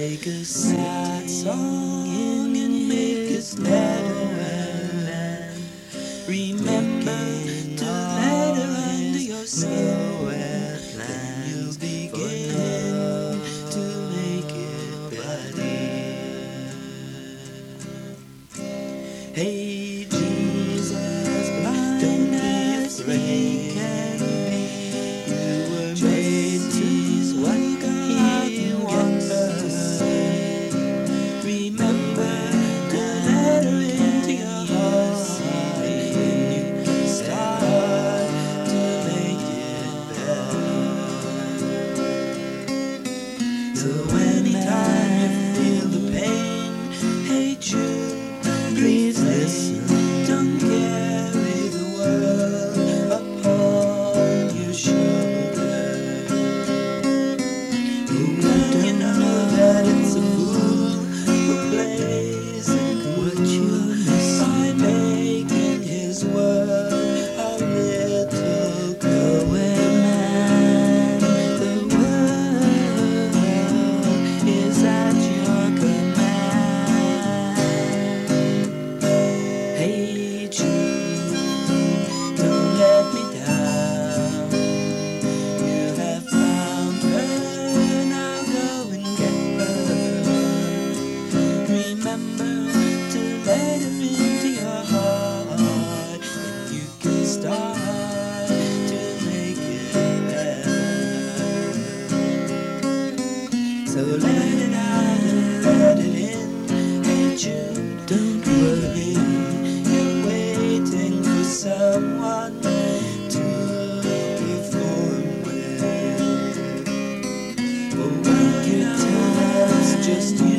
Take a sad song and make it better. Remember to let her under your skin. Then you'll begin to make it better. Hey Jesus, blind as he can be, you were made to what God wants us to see. Remember to let her into your heart, and you start to make it better. So anytime you feel the pain, hey Jude, please listen. Don't carry the world upon your shoulder. You know that it's a fool who plays what you miss by making his world a little cruel. Man, the world is at your command. Hey Jude, don't let me down. You have found her, now go and get her. Remember to let her into your heart, and you can start to make it better. So let it out and let it in. Hey Jude, don't worry, you're waiting for someone to perform with. For wicked times, just you